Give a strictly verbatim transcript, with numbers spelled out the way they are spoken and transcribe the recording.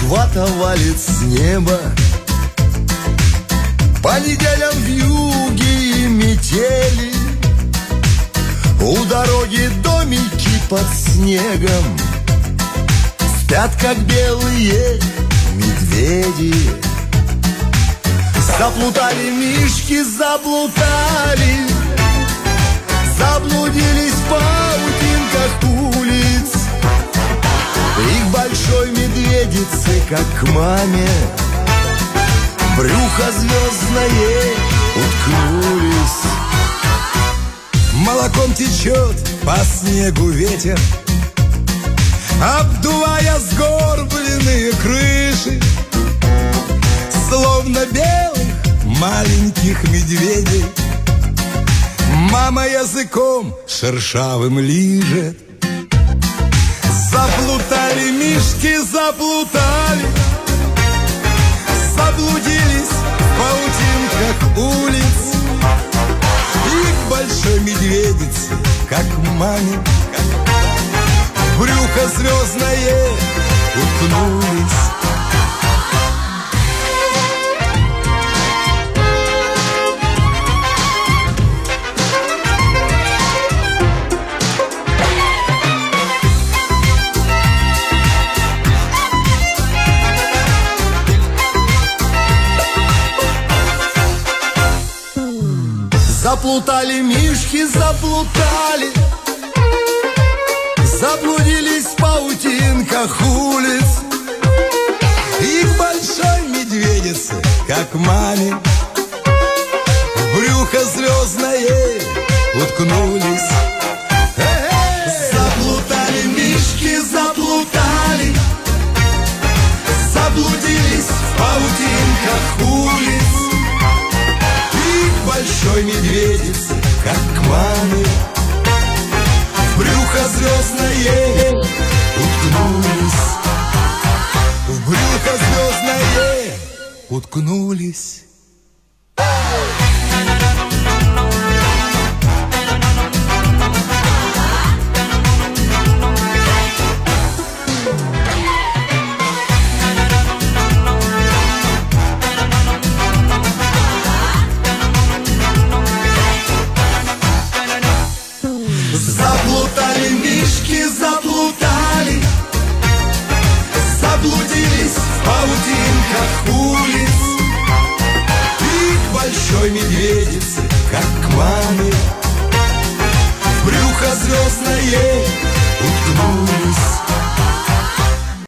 вата валит с неба. По неделям вьюги и метели, у дороги домики под снегом, спят, как белые медведи. Заплутали мишки, заплутали, заблудились в паутинках улиц. И к большой медведице, как к маме, брюхо звездное уткнулись. Молоком течет по снегу ветер, обдувая сгорбленные крыши, словно белых маленьких медведей. Мама языком шершавым лижет. Заплутали мишки, заплутали, заблудились в паутинках улиц. И к большой медведице, как к маме, в брюхо звездное уткнулись. Заплутали мишки, заплутали, заблудились в паутинках улиц. И к большой медведице, как к маме, в брюхо звездное уткнулись. Заплутали мишки, заплутали, заблудились в паутинках улиц. Большой медведице, как к маме, в брюхо звездное уткнулись. В брюхо звездное уткнулись. Заплутали мишки, заплутали, заблудились в паутинках улиц. И к большой медведице,